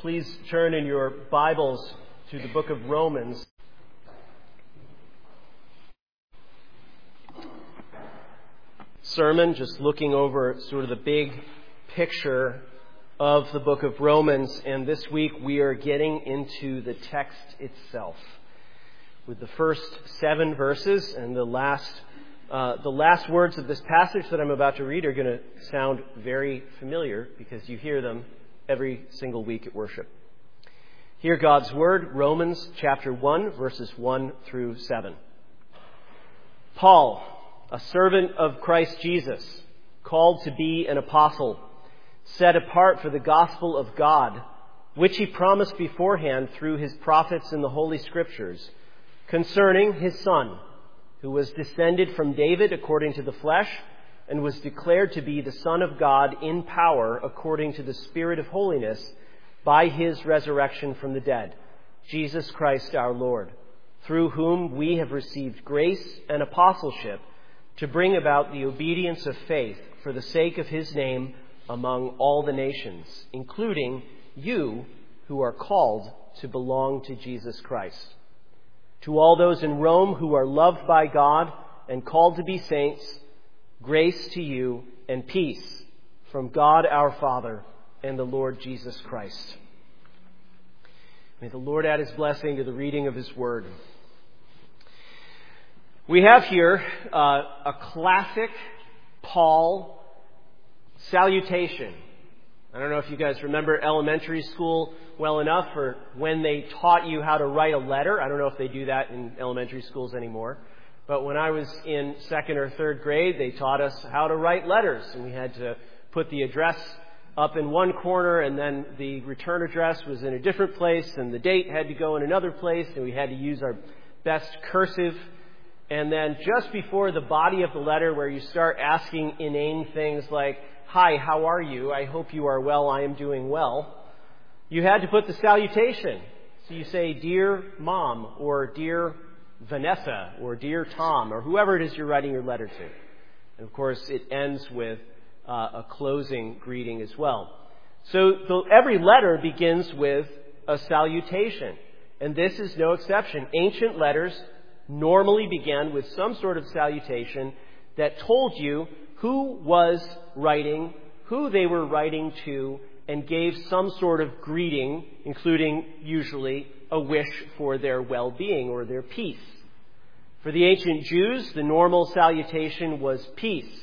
Please turn in your Bibles to the book of Romans. Sermon, just looking over sort of the big picture of the book of Romans, and this week we are getting into the text itself with the first 7 verses, and the last words of this passage that I'm about to read are going to sound very familiar because you hear them every single week at worship. Hear God's word, Romans chapter 1, verses 1 through 7. Paul, a servant of Christ Jesus, called to be an apostle, set apart for the gospel of God, which he promised beforehand through his prophets in the Holy Scriptures, concerning his Son, who was descended from David according to the flesh, and was declared to be the Son of God in power according to the Spirit of holiness by his resurrection from the dead, Jesus Christ our Lord, through whom we have received grace and apostleship to bring about the obedience of faith for the sake of his name among all the nations, including you who are called to belong to Jesus Christ. To all those in Rome who are loved by God and called to be saints, grace to you and peace from God our Father and the Lord Jesus Christ. May the Lord add his blessing to the reading of his word. We have here a classic Paul salutation. I don't know if you guys remember elementary school well enough, or when they taught you how to write a letter. I don't know if they do that in elementary schools anymore. But when I was in 2nd or 3rd grade, they taught us how to write letters. And we had to put the address up in one corner, and then the return address was in a different place, and the date had to go in another place, and we had to use our best cursive. And then just before the body of the letter, where you start asking inane things like, "Hi, how are you? I hope you are well. I am doing well," you had to put the salutation. So you say, "Dear Mom," or "Dear Vanessa," or "Dear Tom," or whoever it is you're writing your letter to. And of course, it ends with a closing greeting as well. So every letter begins with a salutation. And this is no exception. Ancient letters normally began with some sort of salutation that told you who was writing, who they were writing to, and gave some sort of greeting, including usually a wish for their well-being or their peace. For the ancient Jews, the normal salutation was peace.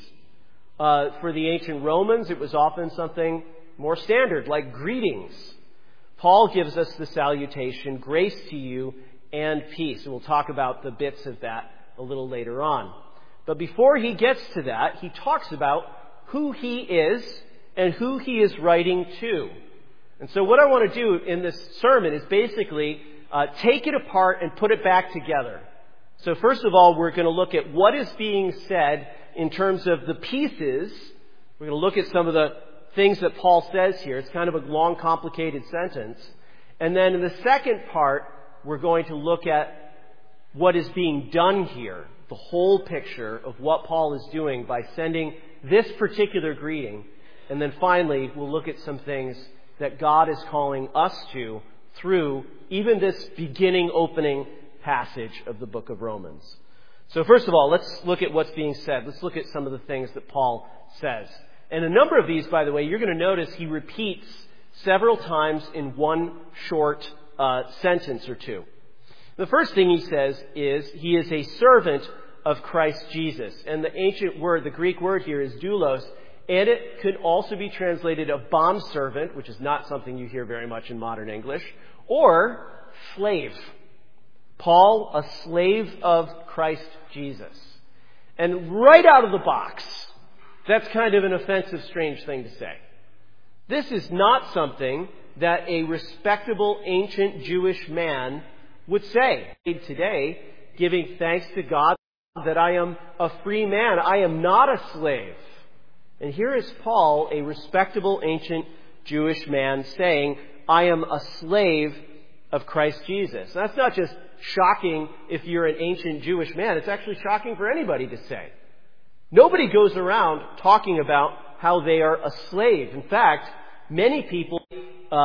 For the ancient Romans, it was often something more standard, like greetings. Paul gives us the salutation, "Grace to you and peace." And we'll talk about the bits of that a little later on. But before he gets to that, he talks about who he is and who he is writing to. And so what I want to do in this sermon is basically take it apart and put it back together. So first of all, we're going to look at what is being said in terms of the pieces. We're going to look at some of the things that Paul says here. It's kind of a long, complicated sentence. And then in the second part, we're going to look at what is being done here, the whole picture of what Paul is doing by sending this particular greeting. And then finally, we'll look at some things that God is calling us to through even this beginning, opening passage of the book of Romans. So first of all, let's look at what's being said. Let's look at some of the things that Paul says. And a number of these, by the way, you're going to notice he repeats several times in one short sentence or two. The first thing he says is he is a servant of Christ Jesus. And the ancient word, the Greek word here is doulos, and it could also be translated a bondservant, which is not something you hear very much in modern English, or slave. Paul, a slave of Christ Jesus. And right out of the box, that's kind of an offensive, strange thing to say. This is not something that a respectable ancient Jewish man would say. Today, giving thanks to God that I am a free man. I am not a slave. And here is Paul, a respectable ancient Jewish man, saying, I am a slave of Christ Jesus. That's not just shocking if you're an ancient Jewish man. It's actually shocking for anybody to say. Nobody goes around talking about how they are a slave. In fact, many people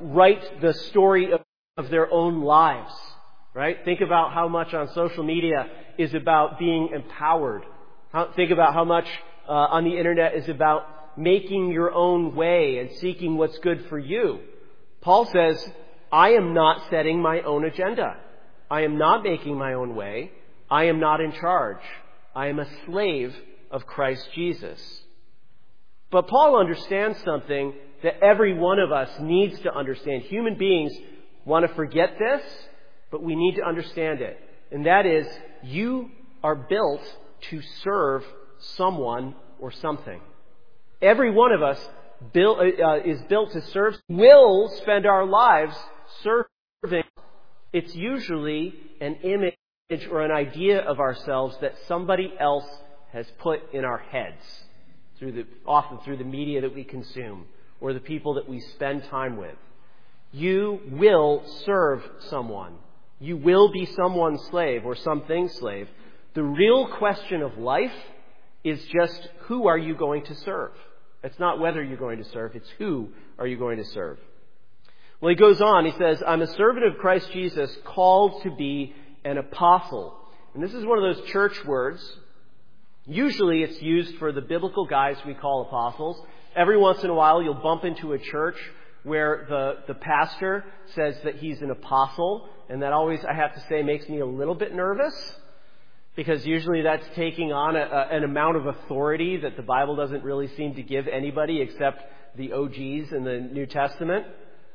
write the story of their own lives, right? Think about how much on social media is about being empowered. Think about how much on the internet is about making your own way and seeking what's good for you. Paul says, I am not setting my own agenda. I am not making my own way. I am not in charge. I am a slave of Christ Jesus. But Paul understands something that every one of us needs to understand. Human beings want to forget this, but we need to understand it. And that is, you are built to serve someone or something. Every one of us is built to serve. We'll spend our lives serving. It's usually an image or an idea of ourselves that somebody else has put in our heads, often through the media that we consume or the people that we spend time with. You will serve someone. You will be someone's slave or something's slave. The real question of life is just, who are you going to serve? It's not whether you're going to serve, it's who are you going to serve. Well, he goes on, he says, I'm a servant of Christ Jesus, called to be an apostle. And this is one of those church words. Usually it's used for the biblical guys we call apostles. Every once in a while you'll bump into a church where the pastor says that he's an apostle. And that always, I have to say, makes me a little bit nervous. Because usually that's taking on an amount of authority that the Bible doesn't really seem to give anybody except the OGs in the New Testament.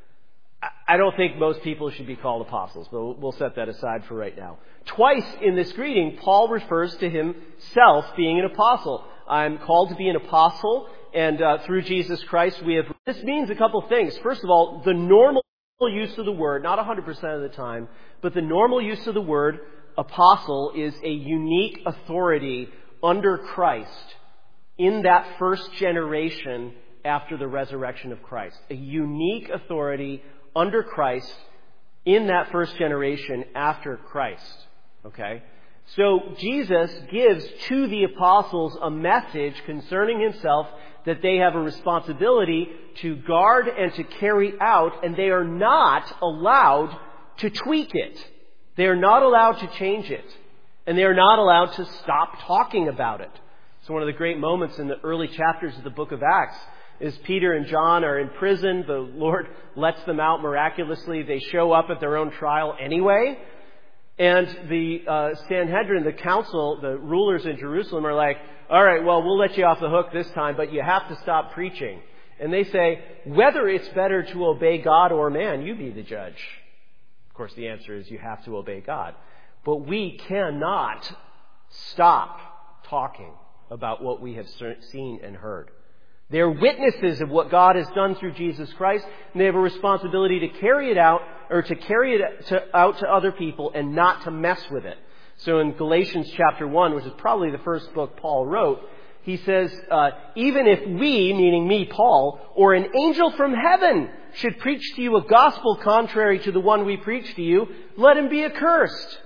I don't think most people should be called apostles, but we'll set that aside for right now. Twice in this greeting, Paul refers to himself being an apostle. I'm called to be an apostle, and through Jesus Christ we have... This means a couple things. First of all, the normal use of the word, not 100% of the time, but the normal use of the word apostle is a unique authority under Christ in that first generation after the resurrection of Christ. A unique authority under Christ in that first generation after Christ. Okay? So Jesus gives to the apostles a message concerning himself that they have a responsibility to guard and to carry out, and they are not allowed to tweak it. They are not allowed to change it. And they are not allowed to stop talking about it. So one of the great moments in the early chapters of the book of Acts is Peter and John are in prison. The Lord lets them out miraculously. They show up at their own trial anyway. And the Sanhedrin, the council, the rulers in Jerusalem are like, all right, well, we'll let you off the hook this time, but you have to stop preaching. And they say, whether it's better to obey God or man, you be the judge. Of course, the answer is you have to obey God. But we cannot stop talking about what we have seen and heard. They're witnesses of what God has done through Jesus Christ, and they have a responsibility to carry it out, or to carry it out to other people and not to mess with it. So in Galatians chapter 1, which is probably the first book Paul wrote, he says, even if we, meaning me, Paul, or an angel from heaven should preach to you a gospel contrary to the one we preach to you, let him be accursed.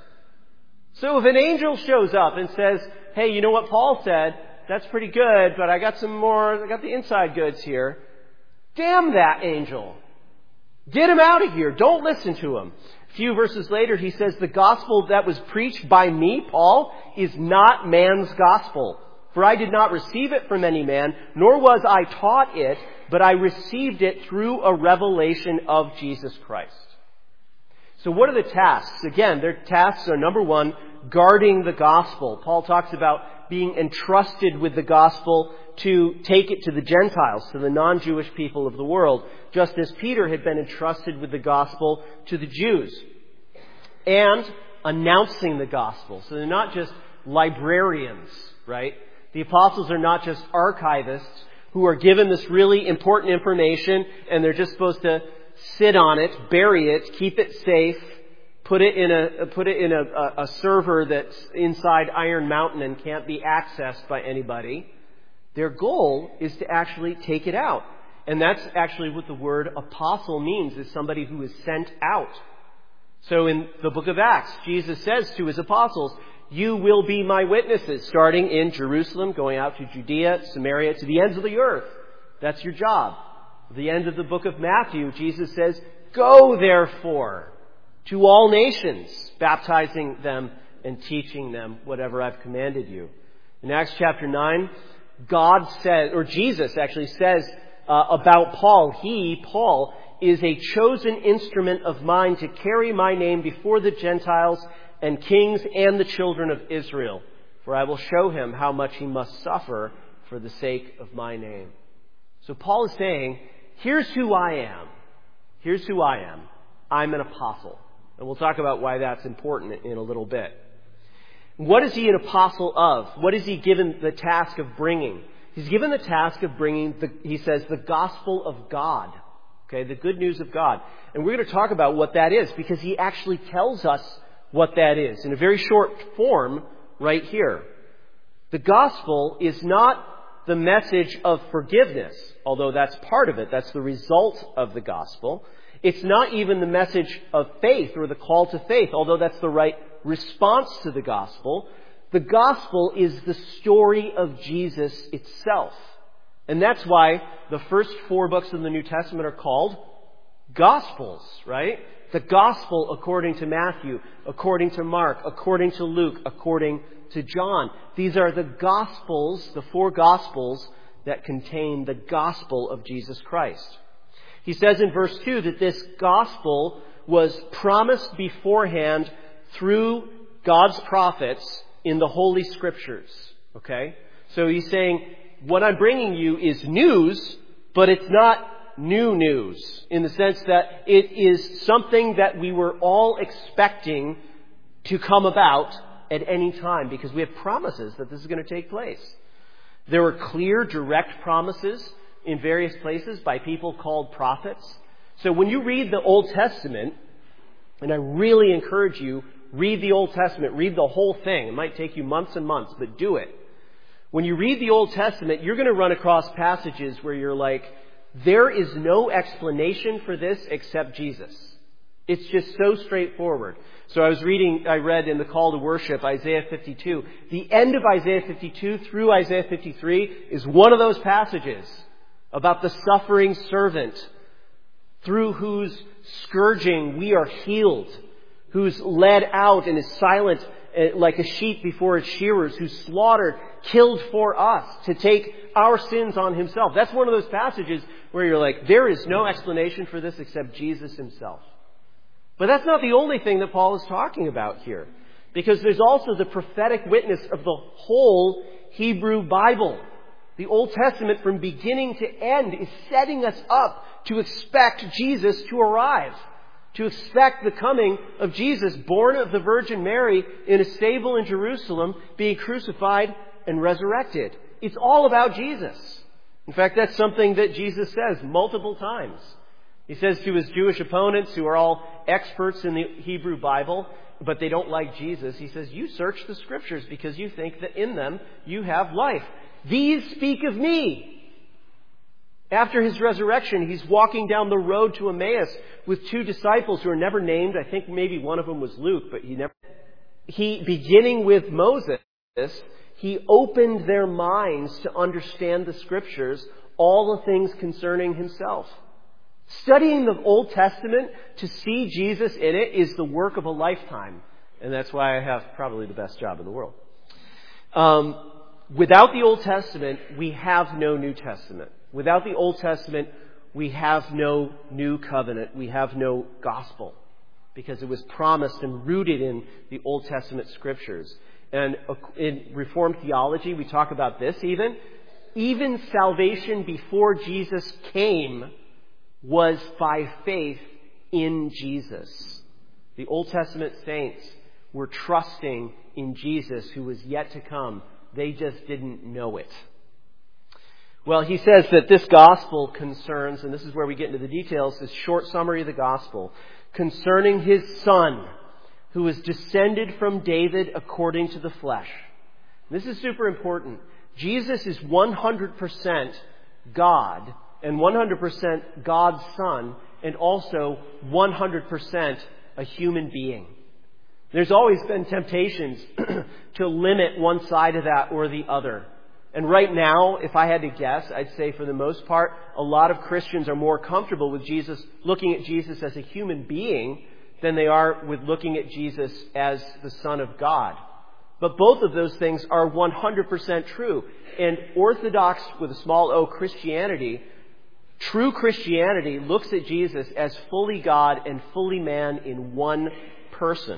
So if an angel shows up and says, hey, you know what Paul said? That's pretty good, but I got the inside goods here. Damn that angel. Get him out of here. Don't listen to him. A few verses later, he says, the gospel that was preached by me, Paul, is not man's gospel. For I did not receive it from any man, nor was I taught it, but I received it through a revelation of Jesus Christ. So what are the tasks? Again, their tasks are, number one, guarding the gospel. Paul talks about being entrusted with the gospel to take it to the Gentiles, to the non-Jewish people of the world, just as Peter had been entrusted with the gospel to the Jews. And announcing the gospel. So they're not just librarians, right? The apostles are not just archivists who are given this really important information and they're just supposed to sit on it, bury it, keep it safe, put it in a server that's inside Iron Mountain and can't be accessed by anybody. Their goal is to actually take it out. And that's actually what the word apostle means, is somebody who is sent out. So in the book of Acts, Jesus says to his apostles, you will be my witnesses, starting in Jerusalem, going out to Judea, Samaria, to the ends of the earth. That's your job. At the end of the book of Matthew, Jesus says, Go, therefore, to all nations, baptizing them and teaching them whatever I've commanded you. In Acts chapter 9, God says, or Jesus actually says about Paul, Paul, is a chosen instrument of mine to carry my name before the Gentiles and kings and the children of Israel. For I will show him how much he must suffer for the sake of my name. So Paul is saying, here's who I am. Here's who I am. I'm an apostle. And we'll talk about why that's important in a little bit. What is he an apostle of? What is he given the task of bringing? He's given the task of bringing, he says, the gospel of God. Okay, the good news of God. And we're going to talk about what that is because he actually tells us what that is in a very short form right here. The gospel is not the message of forgiveness, although that's part of it. That's the result of the gospel. It's not even the message of faith or the call to faith, although that's the right response to the gospel. The gospel is the story of Jesus itself. And that's why the first 4 books of the New Testament are called Gospels, right? The gospel according to Matthew, according to Mark, according to Luke, according to John. These are the Gospels, the 4 Gospels that contain the gospel of Jesus Christ. He says in verse 2 that this gospel was promised beforehand through God's prophets in the Holy Scriptures. Okay? So he's saying, what I'm bringing you is news, but it's not new news in the sense that it is something that we were all expecting to come about at any time because we have promises that this is going to take place. There were clear, direct promises in various places by people called prophets. So when you read the Old Testament, and I really encourage you, read the Old Testament, read the whole thing. It might take you months and months, but do it. When you read the Old Testament, you're going to run across passages where you're like, there is no explanation for this except Jesus. It's just so straightforward. So I read in the call to worship, Isaiah 52. The end of Isaiah 52 through Isaiah 53 is one of those passages about the suffering servant through whose scourging we are healed, who's led out and is silent like a sheep before its shearers, who's slaughtered, killed for us to take our sins on himself. That's one of those passages where you're like, there is no explanation for this except Jesus himself. But that's not the only thing that Paul is talking about here, because there's also the prophetic witness of the whole Hebrew Bible. The Old Testament from beginning to end is setting us up to expect Jesus to arrive, to expect the coming of Jesus, born of the Virgin Mary in a stable in Jerusalem, being crucified and resurrected. It's all about Jesus. In fact, that's something that Jesus says multiple times. He says to his Jewish opponents, who are all experts in the Hebrew Bible, but they don't like Jesus, he says, you search the Scriptures because you think that in them you have life. These speak of me. After his resurrection, he's walking down the road to Emmaus with 2 disciples who are never named. I think maybe one of them was Luke, but beginning with Moses, he opened their minds to understand the Scriptures, all the things concerning himself. Studying the Old Testament to see Jesus in it is the work of a lifetime. And that's why I have probably the best job in the world. Without the Old Testament, we have no New Testament. Without the Old Testament, we have no new covenant. We have no gospel, because it was promised and rooted in the Old Testament Scriptures. And in Reformed theology, we talk about this even. Even salvation before Jesus came was by faith in Jesus. The Old Testament saints were trusting in Jesus who was yet to come. They just didn't know it. Well, he says that this gospel concerns, and this is where we get into the details, this short summary of the gospel, concerning his Son, who was descended from David according to the flesh. This is super important. Jesus is 100% God and 100% God's Son, and also 100% a human being. There's always been temptations to limit one side of that or the other. And right now, if I had to guess, I'd say for the most part, a lot of Christians are more comfortable with Jesus, looking at Jesus as a human being, than they are with looking at Jesus as the Son of God. But both of those things are 100% true. And Orthodox, with a small o, Christianity, true Christianity looks at Jesus as fully God and fully man in one person.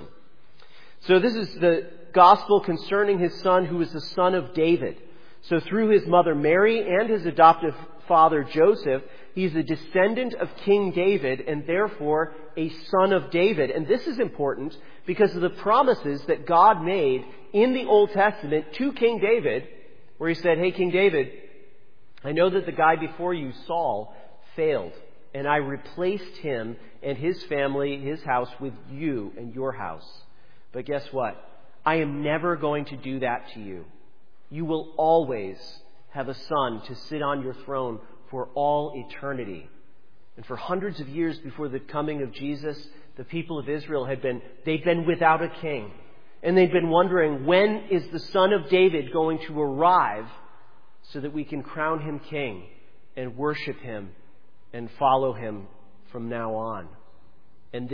So this is the gospel concerning his Son, who is the Son of David. So through his mother Mary and his adoptive father Joseph, he's a descendant of King David and therefore a son of David. And this is important because of the promises that God made in the Old Testament to King David, where he said, "Hey, King David, I know that the guy before you, Saul, failed, and I replaced him and his family, his house, with you and your house. But guess what? I am never going to do that to you. You will always have a son to sit on your throne for all eternity." And for hundreds of years before the coming of Jesus, the people of Israel they'd been without a king. And they'd been wondering, when is the Son of David going to arrive so that we can crown him king and worship him and follow him from now on? And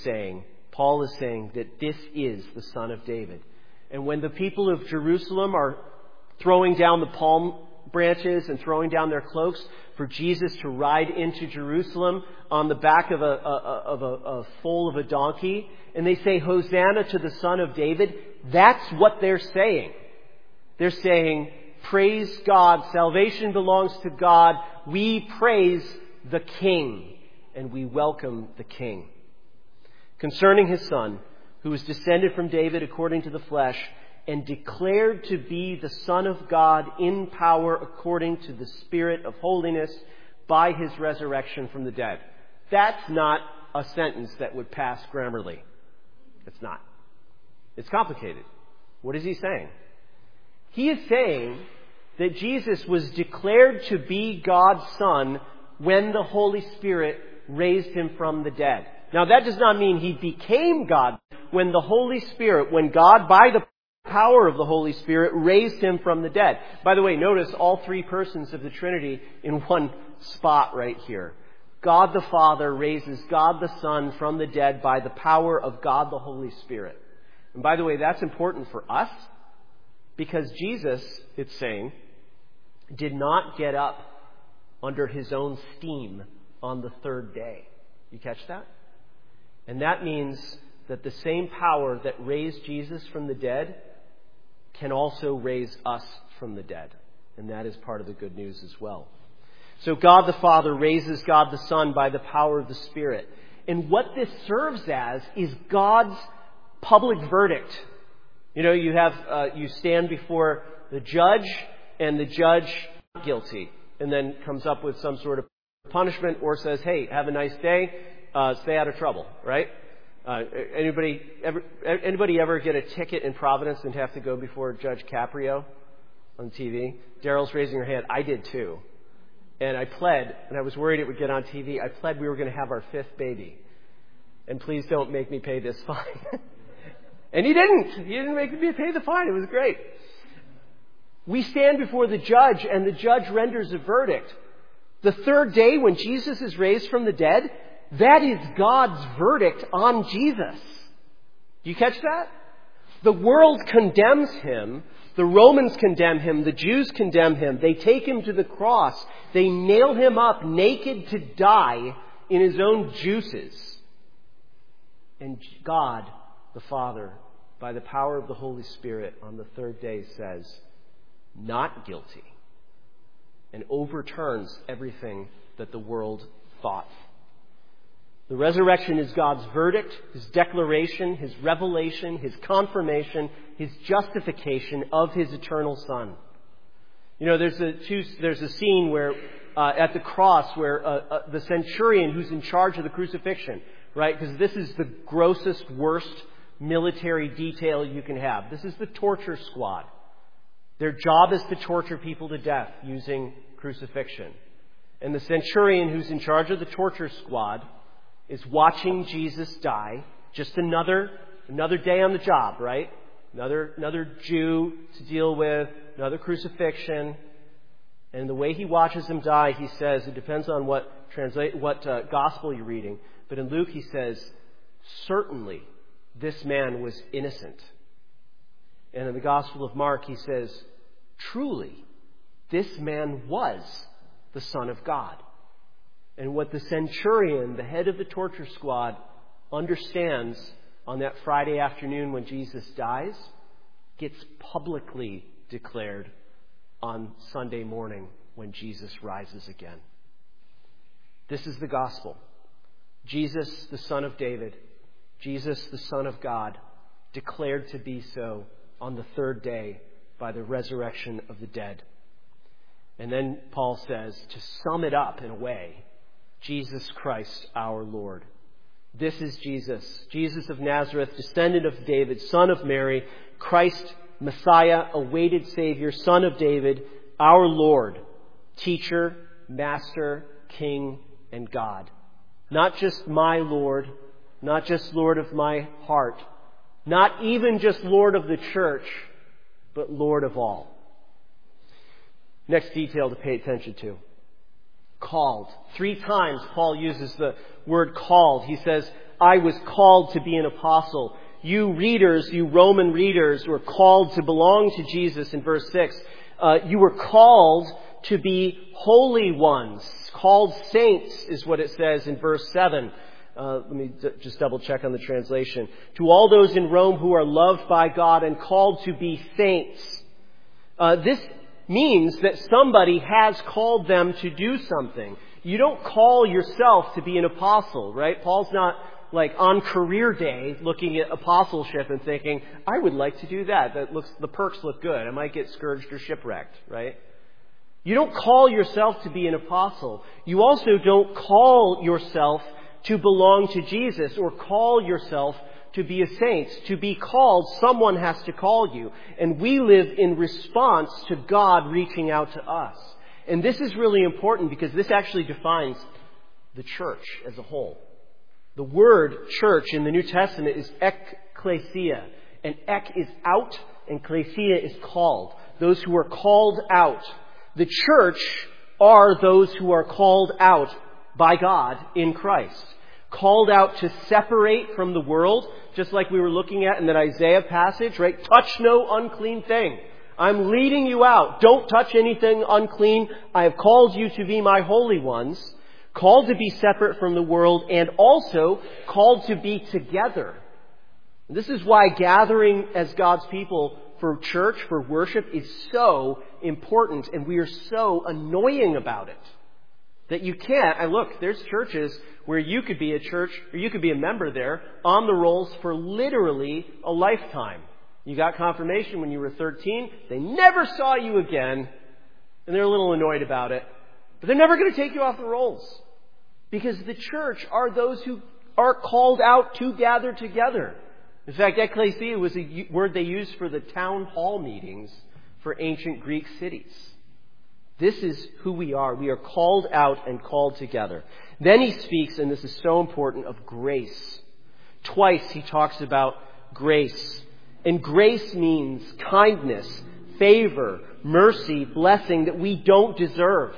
Paul is saying that this is the Son of David. And when the people of Jerusalem are throwing down the palm branches and throwing down their cloaks for Jesus to ride into Jerusalem on the back of a foal of a donkey, and they say, "Hosanna to the Son of David," that's what they're saying. They're saying, "Praise God, salvation belongs to God, we praise the King, and we welcome the King." Concerning his Son, who was descended from David according to the flesh, and declared to be the Son of God in power according to the Spirit of holiness by his resurrection from the dead. That's not a sentence that would pass Grammarly. It's not. It's complicated. What is he saying? He is saying that Jesus was declared to be God's Son when the Holy Spirit raised him from the dead. Now, that does not mean he became God when God, by the power of the Holy Spirit, raised him from the dead. By the way, notice all three persons of the Trinity in one spot right here. God the Father raises God the Son from the dead by the power of God the Holy Spirit. And by the way, that's important for us because Jesus, it's saying, did not get up under his own steam on the third day. You catch that? And that means that the same power that raised Jesus from the dead can also raise us from the dead. And that is part of the good news as well. So God the Father raises God the Son by the power of the Spirit. And what this serves as is God's public verdict. You know, you stand before the judge, and the judge guilty, and then comes up with some sort of punishment or says, "Hey, have a nice day, stay out of trouble," right? Anybody ever get a ticket in Providence and have to go before Judge Caprio on TV? Daryl's raising her hand. I did too. And I pled, and I was worried it would get on TV, I pled we were going to have our fifth baby. And please don't make me pay this fine. And he didn't. He didn't make me pay the fine. It was great. We stand before the judge, and the judge renders a verdict. The third day, when Jesus is raised from the dead, that is God's verdict on Jesus. Do you catch that? The world condemns him. The Romans condemn him. The Jews condemn him. They take him to the cross. They nail him up naked to die in his own juices. And God, the Father, by the power of the Holy Spirit, on the third day says, "Not guilty," and overturns everything that the world thought. The resurrection is God's verdict, his declaration, his revelation, his confirmation, his justification of his eternal Son. You know, there's a scene where at the cross where the centurion who's in charge of the crucifixion, right? Because this is the grossest, worst military detail you can have. This is the torture squad. Their job is to torture people to death using crucifixion. And the centurion who's in charge of the torture squad is watching Jesus die. Just another day on the job, right? Another Jew to deal with, another crucifixion. And the way he watches him die, he says, it depends on what gospel you're reading. But in Luke, he says, certainly this man was innocent. And in the Gospel of Mark, he says, truly, this man was the Son of God. And what the centurion, the head of the torture squad, understands on that Friday afternoon when Jesus dies, gets publicly declared on Sunday morning when Jesus rises again. This is the gospel. Jesus, the Son of David, Jesus, the Son of God, declared to be so on the third day by the resurrection of the dead. And then Paul says, to sum it up in a way, Jesus Christ our Lord. This is Jesus, Jesus of Nazareth, descendant of David, son of Mary, Christ, Messiah, awaited Savior, Son of David, our Lord, teacher, master, king, and God. Not just my Lord, not just Lord of my heart, not even just Lord of the church, but Lord of all. Next detail to pay attention to. Called. 3 times Paul uses the word called. He says, I was called to be an apostle. You readers, you Roman readers, were called to belong to Jesus in verse 6. You were called to be holy ones. Called saints is what it says in verse 7. Let me just double check on the translation. To all those in Rome who are loved by God and called to be saints. This means that somebody has called them to do something. You don't call yourself to be an apostle, right? Paul's not like on career day looking at apostleship and thinking, I would like to do that. The perks look good. I might get scourged or shipwrecked, right? You don't call yourself to be an apostle. You also don't call yourself to belong to Jesus or call yourself to be a saint. To be called, someone has to call you. And we live in response to God reaching out to us. And this is really important because this actually defines the church as a whole. The word church in the New Testament is ekklesia. And ek is out and klesia is called. Those who are called out. The church are those who are called out by God in Christ. Called out to separate from the world, just like we were looking at in that Isaiah passage, right? Touch no unclean thing. I'm leading you out. Don't touch anything unclean. I have called you to be my holy ones. Called to be separate from the world and also called to be together. This is why gathering as God's people for church, for worship, is so important, and we are so annoying about it. That you can't, look, there's churches where you could be a church, or you could be a member there, on the rolls for literally a lifetime. You got confirmation when you were 13, they never saw you again, and they're a little annoyed about it. But they're never going to take you off the rolls. Because the church are those who are called out to gather together. In fact, ekklesia was a word they used for the town hall meetings for ancient Greek cities. This is who we are. We are called out and called together. Then he speaks, and this is so important, of grace. Twice he talks about grace. And grace means kindness, favor, mercy, blessing that we don't deserve.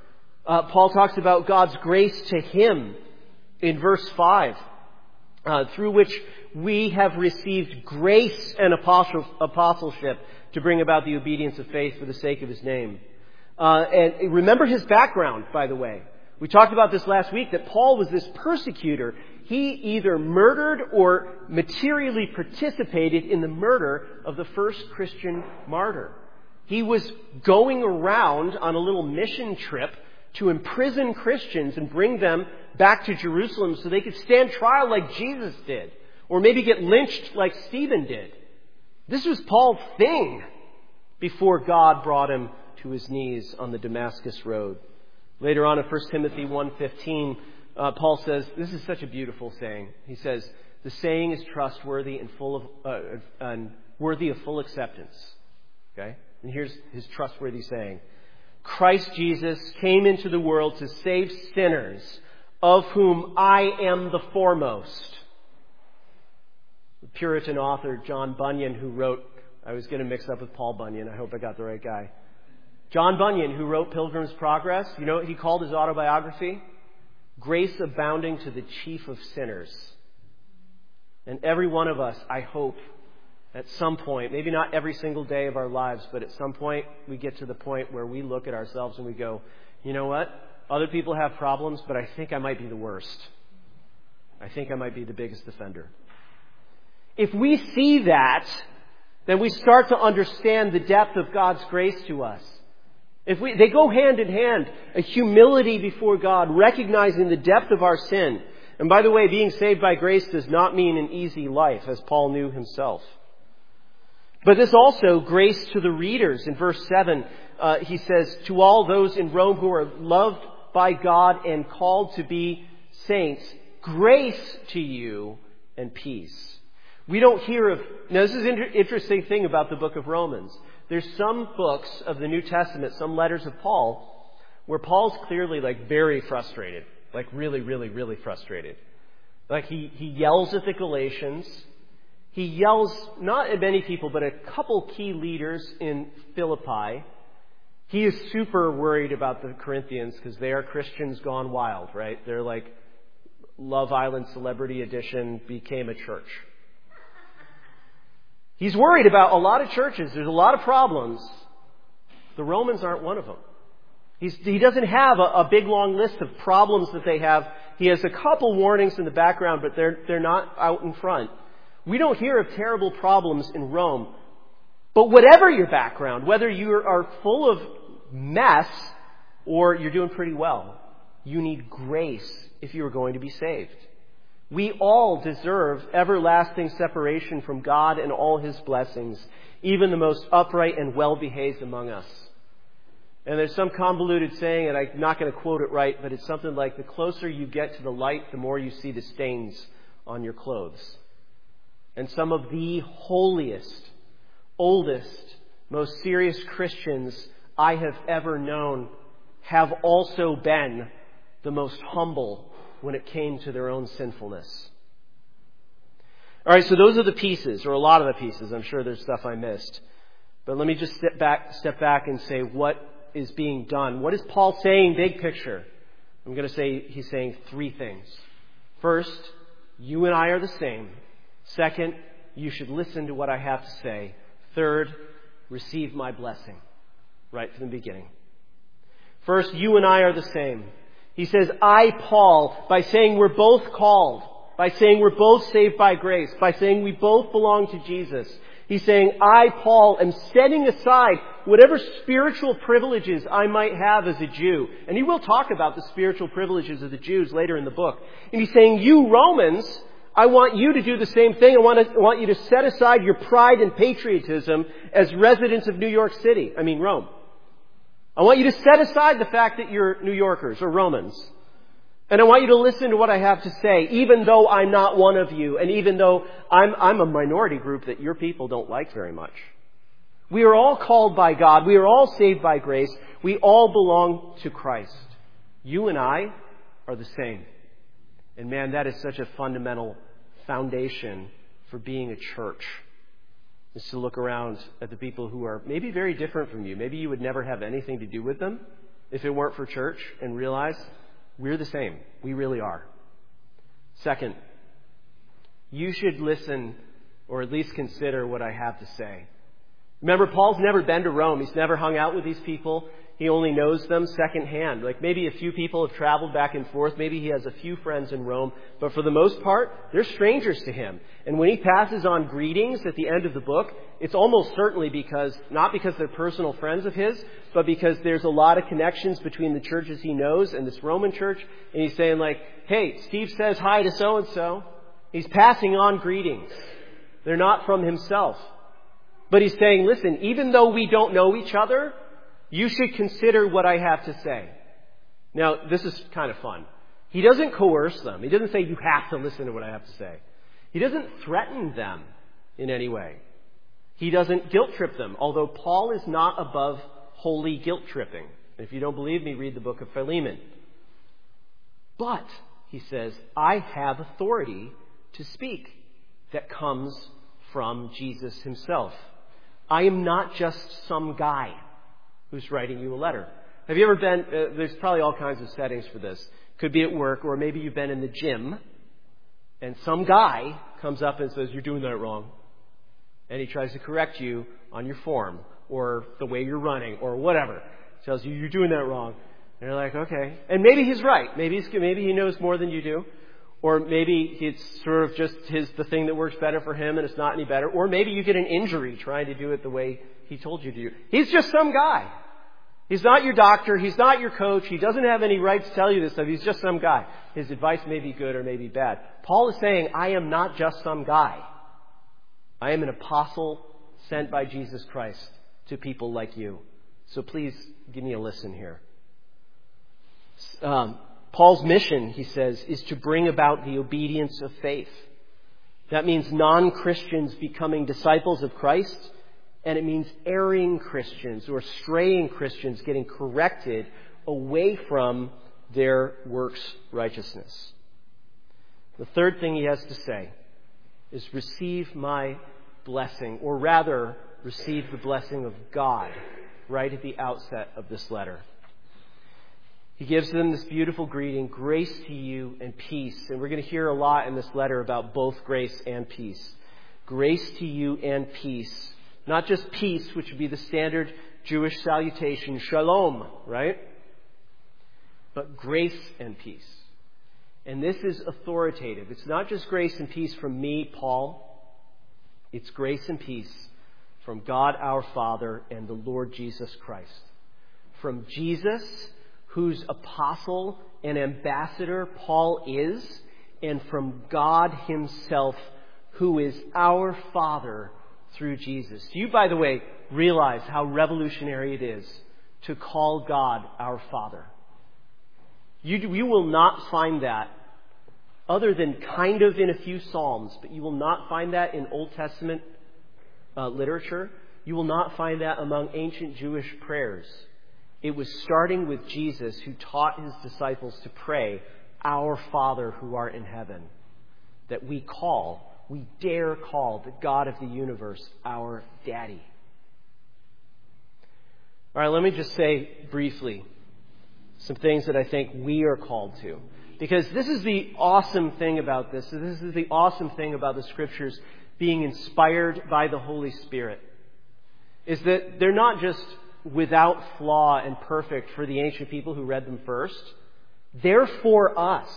Paul talks about God's grace to him in verse 5, through which we have received grace and apostleship to bring about the obedience of faith for the sake of his name. And remember his background, by the way. We talked about this last week, that Paul was this persecutor. He either murdered or materially participated in the murder of the first Christian martyr. He was going around on a little mission trip to imprison Christians and bring them back to Jerusalem so they could stand trial like Jesus did. Or maybe get lynched like Stephen did. This was Paul's thing before God brought him to his knees on the Damascus road. Later on in 1 Timothy 1:15, Paul says, this is such a beautiful saying. He says, the saying is trustworthy and worthy of full acceptance. Okay? And here's his trustworthy saying. Christ Jesus came into the world to save sinners, of whom I am the foremost. The Puritan author John Bunyan, who wrote I was going to mix up with Paul Bunyan. I hope I got the right guy. John Bunyan, who wrote Pilgrim's Progress, you know what he called his autobiography? Grace Abounding to the Chief of Sinners. And every one of us, I hope, at some point, maybe not every single day of our lives, but at some point we get to the point where we look at ourselves and we go, you know what? Other people have problems, but I think I might be the worst. I think I might be the biggest offender. If we see that, then we start to understand the depth of God's grace to us. They go hand in hand, a humility before God, recognizing the depth of our sin. And by the way, being saved by grace does not mean an easy life, as Paul knew himself. But this also grace to the readers. In verse 7, he says, to all those in Rome who are loved by God and called to be saints, grace to you and peace. We don't hear of... Now, this is an interesting thing about the book of Romans. There's some books of the New Testament, some letters of Paul, where Paul's clearly very frustrated. Really, really, really frustrated. He yells at the Galatians. He yells not at many people, but a couple key leaders in Philippi. He is super worried about the Corinthians because they are Christians gone wild, right? They're like Love Island Celebrity Edition became a church. He's worried about a lot of churches. There's a lot of problems. The Romans aren't one of them. He doesn't have a big long list of problems that they have. He has a couple warnings in the background, but they're not out in front. We don't hear of terrible problems in Rome. But whatever your background, whether you are full of mess or you're doing pretty well, you need grace if you are going to be saved. We all deserve everlasting separation from God and all His blessings, even the most upright and well-behaved among us. And there's some convoluted saying, and I'm not going to quote it right, but it's something like, the closer you get to the light, the more you see the stains on your clothes. And some of the holiest, oldest, most serious Christians I have ever known have also been the most humble when it came to their own sinfulness. All right, so those are the pieces, or a lot of the pieces. I'm sure there's stuff I missed. But let me just step back and say what is being done. What is Paul saying, big picture? I'm going to say he's saying three things. First, you and I are the same. Second, you should listen to what I have to say. Third, receive my blessing. Right from the beginning. First, you and I are the same. He says, I, Paul, by saying we're both called, by saying we're both saved by grace, by saying we both belong to Jesus. He's saying, I, Paul, am setting aside whatever spiritual privileges I might have as a Jew. And he will talk about the spiritual privileges of the Jews later in the book. And he's saying, you Romans, I want you to do the same thing. I want you to set aside your pride and patriotism as residents of Rome. I want you to set aside the fact that you're New Yorkers or Romans. And I want you to listen to what I have to say, even though I'm not one of you, and even though I'm a minority group that your people don't like very much. We are all called by God. We are all saved by grace. We all belong to Christ. You and I are the same. And man, that is such a fundamental foundation for being a church. Is to look around at the people who are maybe very different from you. Maybe you would never have anything to do with them if it weren't for church, and realize we're the same. We really are. Second, you should listen or at least consider what I have to say. Remember, Paul's never been to Rome. He's never hung out with these people. He only knows them secondhand. Maybe a few people have traveled back and forth. Maybe he has a few friends in Rome. But for the most part, they're strangers to him. And when he passes on greetings at the end of the book, it's almost certainly not because they're personal friends of his, but because there's a lot of connections between the churches he knows and this Roman church. And he's saying hey, Steve says hi to so-and-so. He's passing on greetings. They're not from himself. But he's saying, listen, even though we don't know each other, you should consider what I have to say. Now, this is kind of fun. He doesn't coerce them. He doesn't say you have to listen to what I have to say. He doesn't threaten them in any way. He doesn't guilt trip them, although Paul is not above holy guilt tripping. If you don't believe me, read the book of Philemon. But, he says, I have authority to speak that comes from Jesus himself. I am not just some guy who's writing you a letter. Have you ever been, there's probably all kinds of settings for this. Could be at work, or maybe you've been in the gym, and some guy comes up and says, you're doing that wrong. And he tries to correct you on your form, or the way you're running, or whatever. Tells you, you're doing that wrong. And you're like, okay. And maybe he's right. Maybe he knows more than you do. Or maybe it's sort of just the thing that works better for him and it's not any better. Or maybe you get an injury trying to do it the way he told you to do. He's just some guy. He's not your doctor. He's not your coach. He doesn't have any right to tell you this stuff. He's just some guy. His advice may be good or may be bad. Paul is saying, I am not just some guy. I am an apostle sent by Jesus Christ to people like you. So please give me a listen here. Paul's mission, he says, is to bring about the obedience of faith. That means non-Christians becoming disciples of Christ, and it means erring Christians or straying Christians getting corrected away from their works righteousness. The third thing he has to say is receive my blessing, or rather, receive the blessing of God right at the outset of this letter. He gives them this beautiful greeting, grace to you and peace. And we're going to hear a lot in this letter about both grace and peace. Grace to you and peace. Not just peace, which would be the standard Jewish salutation, shalom, right? But grace and peace. And this is authoritative. It's not just grace and peace from me, Paul. It's grace and peace from God our Father and the Lord Jesus Christ. From Jesus, whose apostle and ambassador Paul is, and from God himself, who is our Father through Jesus. Do you, by the way, realize how revolutionary it is to call God our Father? You will not find that other than kind of in a few Psalms, but you will not find that in Old Testament literature. You will not find that among ancient Jewish prayers. It was starting with Jesus, who taught his disciples to pray, Our Father who art in heaven, that we dare call the God of the universe our Daddy. All right, let me just say briefly some things that I think we are called to. Because this is the awesome thing about this. This is the awesome thing about the Scriptures being inspired by the Holy Spirit. Is that they're not just without flaw and perfect for the ancient people who read them first. They're for us.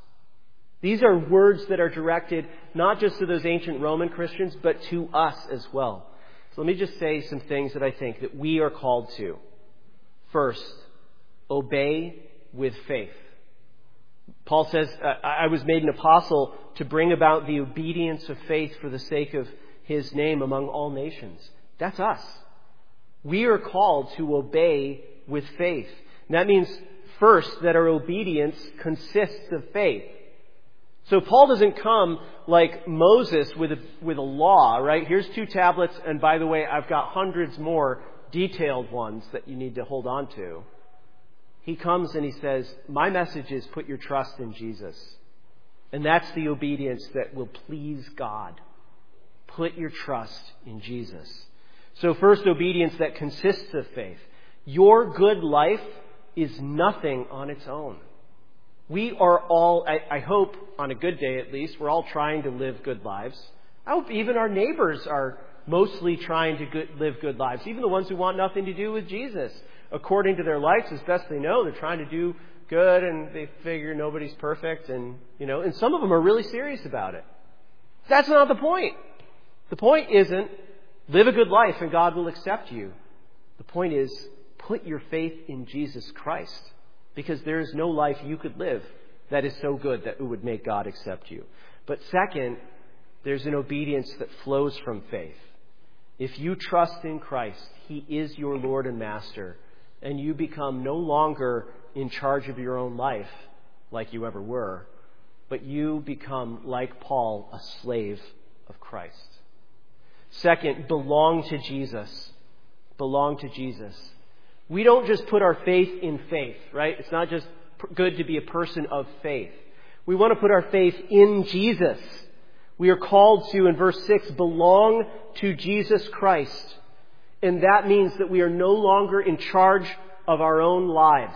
These are words that are directed not just to those ancient Roman Christians, but to us as well. So let me just say some things that I think that we are called to. First, obey with faith. Paul says, I was made an apostle to bring about the obedience of faith for the sake of his name among all nations. That's us. We are called to obey with faith. And that means, first, that our obedience consists of faith. So Paul doesn't come like Moses with a law, right? Here's 2 tablets, and by the way, I've got hundreds more detailed ones that you need to hold on to. He comes and he says, my message is put your trust in Jesus. And that's the obedience that will please God. Put your trust in Jesus. So first, obedience that consists of faith. Your good life is nothing on its own. We are all, I hope, on a good day at least, we're all trying to live good lives. I hope even our neighbors are mostly trying to live good lives. Even the ones who want nothing to do with Jesus. According to their lives, as best they know, they're trying to do good and they figure nobody's perfect. And some of them are really serious about it. That's not the point. The point isn't live a good life and God will accept you. The point is put your faith in Jesus Christ, because there is no life you could live that is so good that it would make God accept you. But second, there's an obedience that flows from faith. If you trust in Christ, He is your Lord and Master, and you become no longer in charge of your own life like you ever were, but you become, like Paul, a slave of Christ. Second, belong to Jesus. Belong to Jesus. We don't just put our faith in faith, right? It's not just good to be a person of faith. We want to put our faith in Jesus. We are called to, in verse 6, belong to Jesus Christ. And that means that we are no longer in charge of our own lives.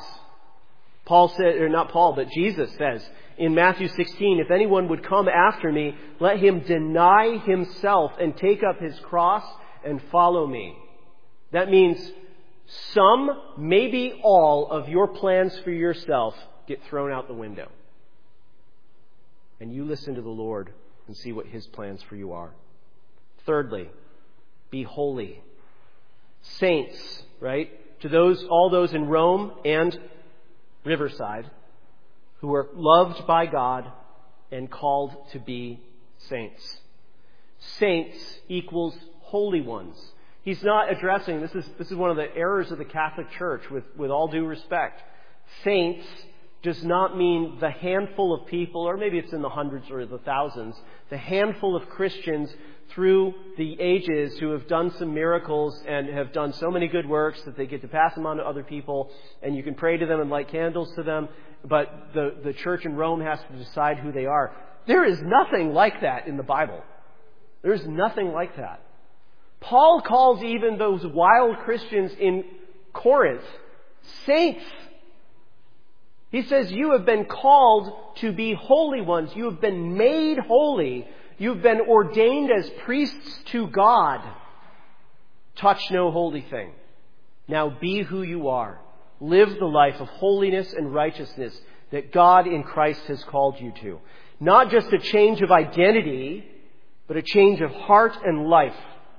Jesus says in Matthew 16, if anyone would come after me, let him deny himself and take up his cross and follow me. That means some, maybe all, of your plans for yourself get thrown out the window. And you listen to the Lord and see what His plans for you are. Thirdly, be holy. Saints, right? To all those in Rome and Riverside who are loved by God and called to be saints. Saints equals holy ones. He's not addressing, this is one of the errors of the Catholic Church, with all due respect. Saints does not mean the handful of people, or maybe it's in the hundreds or the thousands, the handful of Christians through the ages who have done some miracles and have done so many good works that they get to pass them on to other people, and you can pray to them and light candles to them, but the church in Rome has to decide who they are. There is nothing like that in the Bible. There's nothing like that. Paul calls even those wild Christians in Corinth saints. He says, you have been called to be holy ones. You have been made holy. You've been ordained as priests to God. Touch no holy thing. Now be who you are. Live the life of holiness and righteousness that God in Christ has called you to. Not just a change of identity, but a change of heart and life.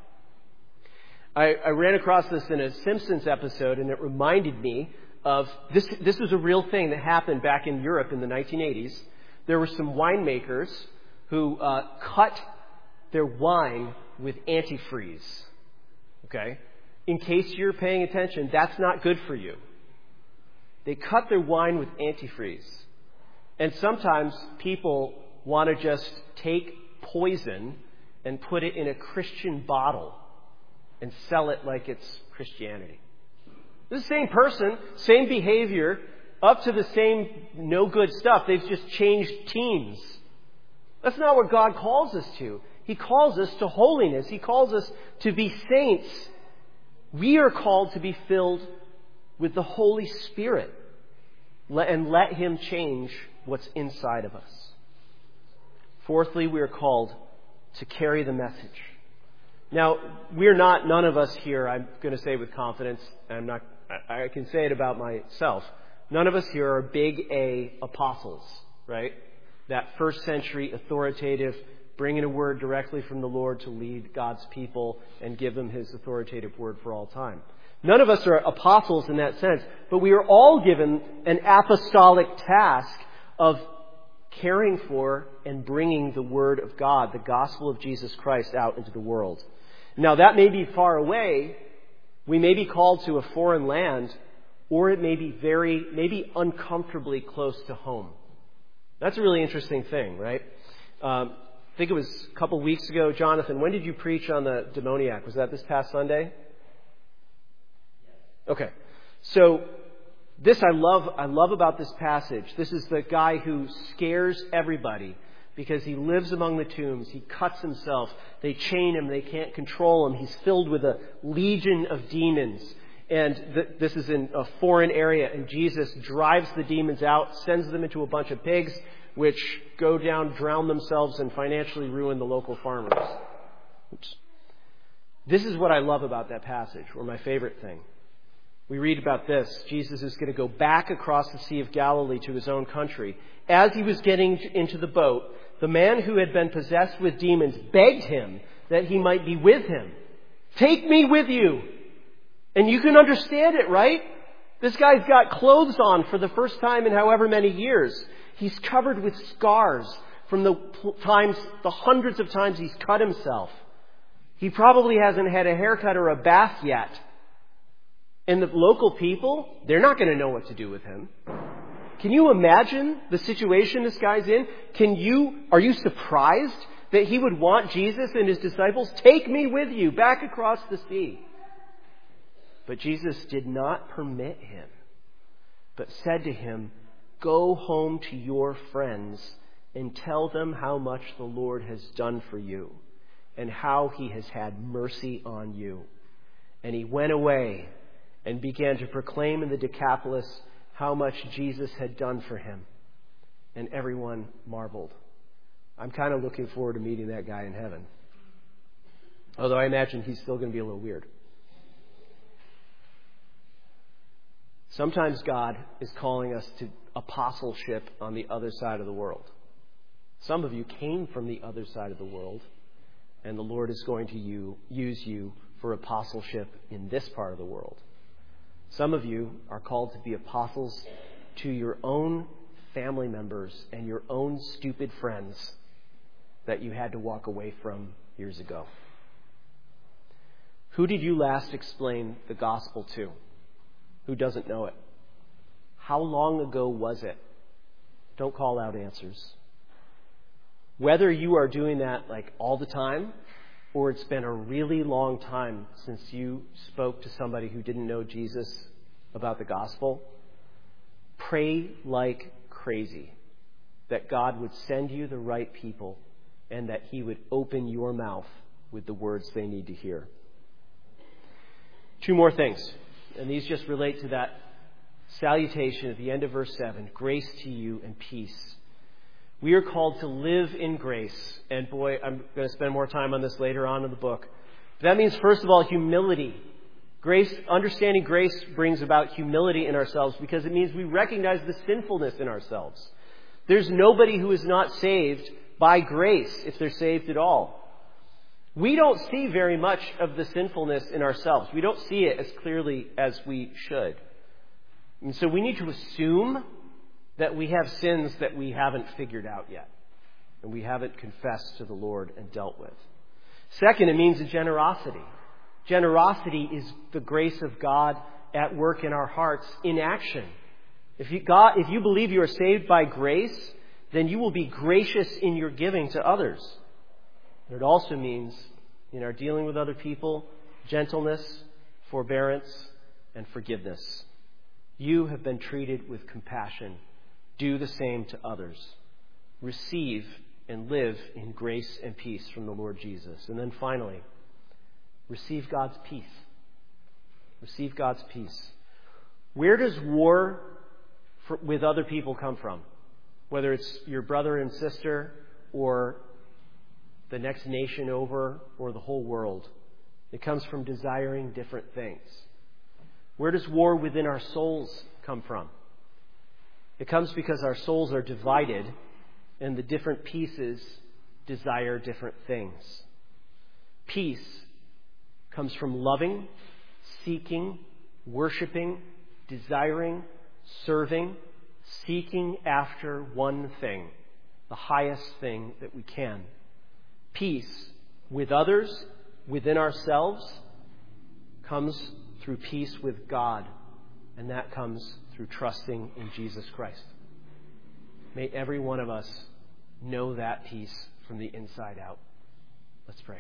I ran across this in a Simpsons episode, and it reminded me of this. This was a real thing that happened back in Europe in the 1980s. There were some winemakers who cut their wine with antifreeze. Okay? In case you're paying attention, that's not good for you. They cut their wine with antifreeze. And sometimes people want to just take poison and put it in a Christian bottle and sell it like it's Christianity. The same person, same behavior, up to the same no good stuff. They've just changed teams. That's not what God calls us to. He calls us to holiness. He calls us to be saints. We are called to be filled with the Holy Spirit and let Him change what's inside of us. Fourthly, we are called to carry the message. Now, none of us here, I'm going to say with confidence, I can say it about myself, none of us here are big A apostles, right? That first century authoritative, bringing a word directly from the Lord to lead God's people and give them His authoritative word for all time. None of us are apostles in that sense, but we are all given an apostolic task of caring for and bringing the Word of God, the gospel of Jesus Christ, out into the world. Now, that may be far away. We may be called to a foreign land, or it may be maybe uncomfortably close to home. That's a really interesting thing, right? I think it was a couple weeks ago. Jonathan, when did you preach on the demoniac? Was that this past Sunday? Okay. So this I love about this passage. This is the guy who scares everybody because he lives among the tombs. He cuts himself. They chain him. They can't control him. He's filled with a legion of demons. And this is in a foreign area. And Jesus drives the demons out, sends them into a bunch of pigs, which go down, drown themselves, and financially ruin the local farmers. Oops. This is what I love about that passage, or my favorite thing. We read about this. Jesus is going to go back across the Sea of Galilee to His own country. As He was getting into the boat, the man who had been possessed with demons begged Him that He might be with him. Take me with you. And you can understand it, right? This guy's got clothes on for the first time in however many years. He's covered with scars from the hundreds of times he's cut himself. He probably hasn't had a haircut or a bath yet. And the local people, they're not going to know what to do with him. Can you imagine the situation this guy's in? Are you surprised that he would want Jesus and His disciples, take me with you back across the sea? But Jesus did not permit him, but said to him, go home to your friends and tell them how much the Lord has done for you and how He has had mercy on you. And he went away and began to proclaim in the Decapolis how much Jesus had done for him. And everyone marveled. I'm kind of looking forward to meeting that guy in heaven. Although I imagine he's still going to be a little weird. Sometimes God is calling us to apostleship on the other side of the world. Some of you came from the other side of the world, and the Lord is going to use you for apostleship in this part of the world. Some of you are called to be apostles to your own family members and your own stupid friends that you had to walk away from years ago. Who did you last explain the gospel to? Who doesn't know it? How long ago was it? Don't call out answers. Whether you are doing that like all the time, or it's been a really long time since you spoke to somebody who didn't know Jesus about the gospel, pray like crazy that God would send you the right people and that he would open your mouth with the words they need to hear. Two more things, and these just relate to that salutation at the end of verse 7, grace to you and peace. We are called to live in grace, and boy, I'm going to spend more time on this later on in the book. But that means, first of all, humility. Grace, understanding grace brings about humility in ourselves because it means we recognize the sinfulness in ourselves. There's nobody who is not saved by grace if they're saved at all. We don't see very much of the sinfulness in ourselves. We don't see it as clearly as we should. And so we need to assume that we have sins that we haven't figured out yet and we haven't confessed to the Lord and dealt with. Second, it means a generosity. Generosity is the grace of God at work in our hearts in action. If you believe you are saved by grace, then you will be gracious in your giving to others. It also means, in our dealing with other people, gentleness, forbearance, and forgiveness. You have been treated with compassion. Do the same to others. Receive and live in grace and peace from the Lord Jesus. And then finally, receive God's peace. Receive God's peace. Where does war with other people come from? Whether it's your brother and sister or the next nation over or the whole world. It comes from desiring different things. Where does war within our souls come from? It comes because our souls are divided and the different pieces desire different things. Peace comes from loving, seeking, worshiping, desiring, serving, seeking after one thing, the highest thing that we can. Peace with others, within ourselves, comes through peace with God, and that comes through trusting in Jesus Christ. May every one of us know that peace from the inside out. Let's pray.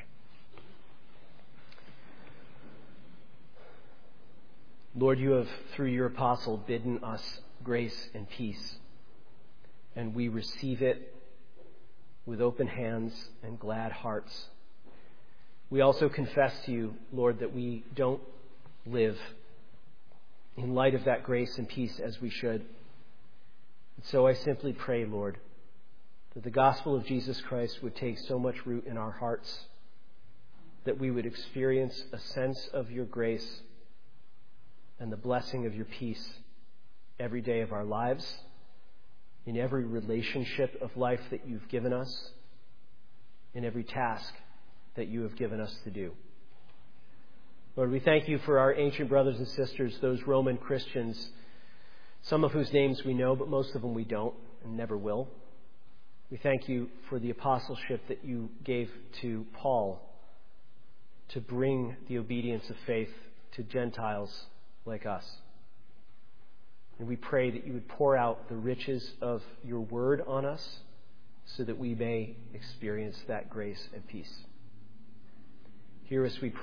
Lord, you have, through your apostle, bidden us grace and peace, and we receive it with open hands and glad hearts. We also confess to you, Lord, that we don't live in light of that grace and peace as we should. And so I simply pray, Lord, that the gospel of Jesus Christ would take so much root in our hearts that we would experience a sense of your grace and the blessing of your peace every day of our lives, in every relationship of life that you've given us, in every task that you have given us to do. Lord, we thank you for our ancient brothers and sisters, those Roman Christians, some of whose names we know, but most of them we don't and never will. We thank you for the apostleship that you gave to Paul to bring the obedience of faith to Gentiles like us. And we pray that you would pour out the riches of your word on us so that we may experience that grace and peace. Hear us, we pray.